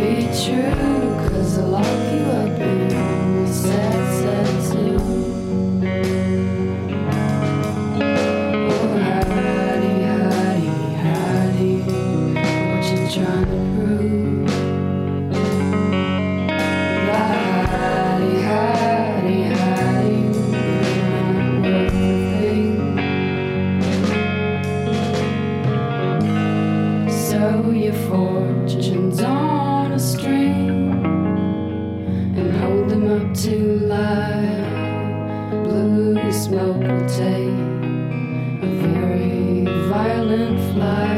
be true, 'cause I lock you up in a sad tune. Oh, hidey, hidey, hidey, what you trying to prove? Hidey, hidey, hidey, you're not worth a thing. So your fortune's on a string and hold them up to light. Blue smoke will take a very violent flight.